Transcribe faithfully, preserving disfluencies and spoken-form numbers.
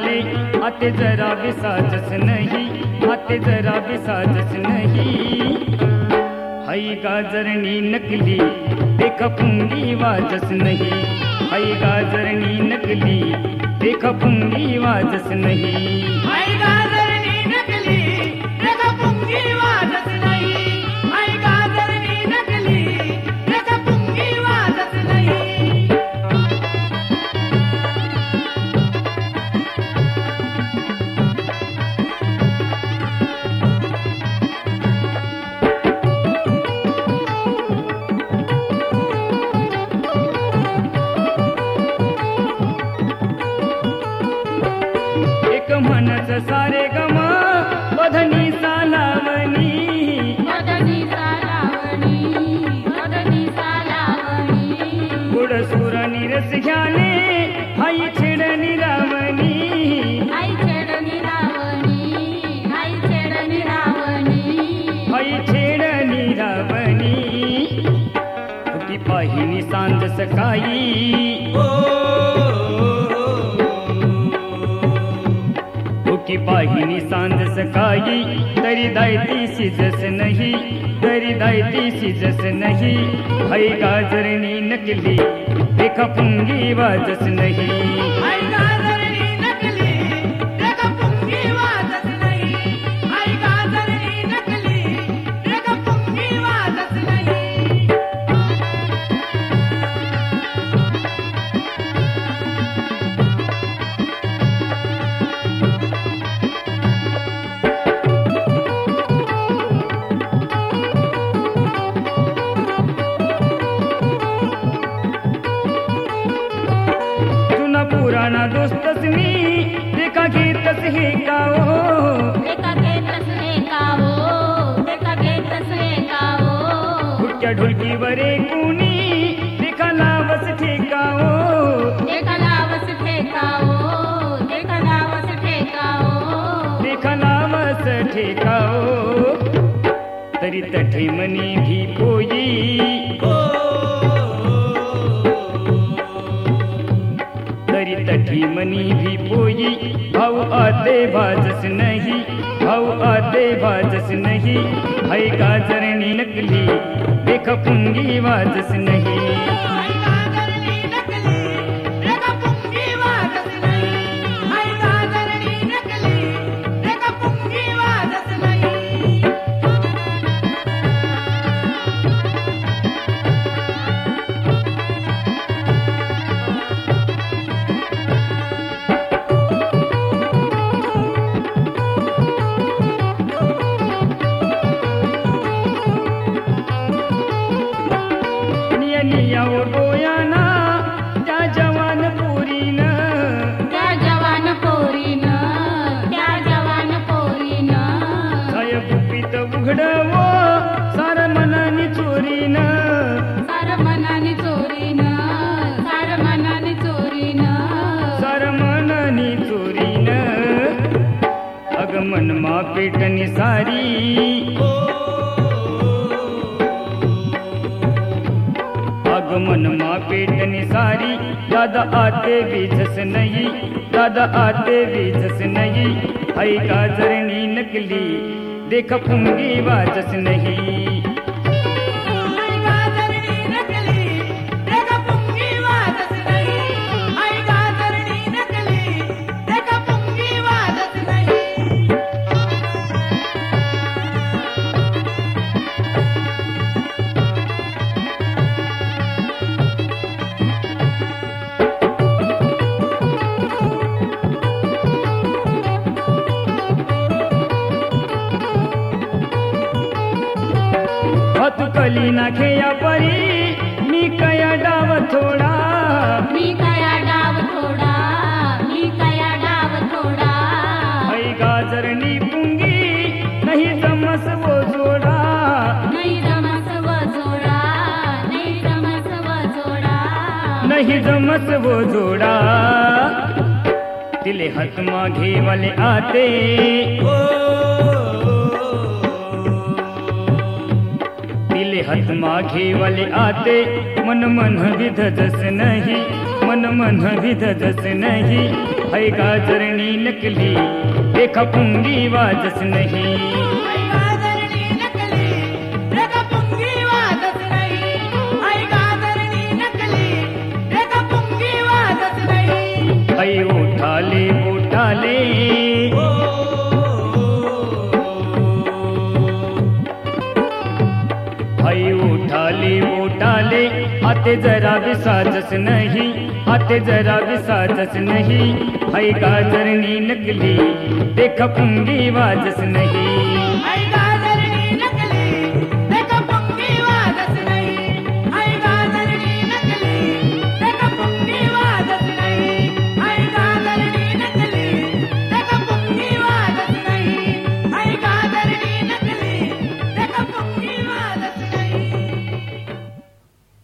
आले आते जरा विसाजस नहीं, आते जरा विसाजस नहीं। हई गाजरनी नकली देखा पुंगी वाजस नहीं, हई गाजरनी नकली देखा पुंगी वाजस नहीं। हई गाजरनी नकली देखा पुंगी वाजस नहीं, हई गाजरनी नकली देखा पुंगी वाजस नहीं। म्हणच सारे गम वधनी सालावणी, वदनी सालावणी, वदनी सालावणी। गुड सुर निरस घ्याने हाई छेड निरावणी, आई छेड निरावणी, आई छेड निरावणी। हाई छेड निरावणी। फुटी पाहिनी सांज सकाळी, की पाहिनी सांज सकाळी तरी दायती शिजस नाही, तरी दायती शिजस नाही। हई गाजरनी नकली देखा पुंगी वाजस नाही, हई गाजरनी नकली देखा पुंगी वाजस नहीं, हई गाजरनी नकली देखा पुंगी वाजस नहीं। पुराणा दोस्तस मी देखा घेतस हे काओ, देखा घेतस हे कावो, देखा घेतस हे कावो। फुटक्या ढोलकीवरे कुणी देखा लावस ठेकाओ, देखा लावस ठेकावो, देखा लावस ठेकावो। देखा लावस ठेकाओ। तरी तठे मनी भी पोई, तरी तठी मनी भी पोई। भाऊ आते भाजस नहीं, भाऊ आते भाजस नहीं। हई गाजरनी नकली देखा पुंगी वाजस नहीं, हई गाजरनी नकली देखा पुंगी वाजस नहीं, हई गाजरनी नकली देखा पुंगी वाजस नहीं। नियाओ डोयाना त्या जवान पोरीन, त्या जवान पोरीन, त्या जवान पोरीन। काय गुपित उघडवो सार मनानी चोरीन, सार मनाने चोरीन, सार मनाने चोरीन। सार मनानी चोरीन। अगमन मा पेटनी सारी, आगमन मा पेटनी सारी। दादा आते बीजस नहीं, दादा आते बीजस नहीं। हई गाजरनी नकली देखा पुंगी वाजस नहीं, हई गाजरनी नकली देखा पुंगी वाजस नहीं, हई गाजरनी नकली देखा पुंगी वाजस नहीं। हतकली ना खेया परी मी कया डाव थोडा, मी कया डाव थोडा, मी कया डाव थोडा। हई गाजरनी पुंगी नहीं जमस वो जोडा, नहीं जमस व जोडा, नहीं जमस व जोडा। नहीं जमस वो जोडा। तिले हात मागे वाले आते, तिले हात मागे वाले आते। मन मन विधजस नहीं, मन मन विधजस नहीं। है गाजरनी नकली देखा पुंगी वाजस नहीं आई गाजरनी नकली देखा पुंगी वाजस नहीं आई गाजरनी नकली देखा पुंगी वाजस नहीं है उठाले उठाले है उठाले उठाले आते जरा भी साजस नहीं आते जरा भी साजस नहीं है गाजरनी नकली देखा पुंगी वाजस नहीं आई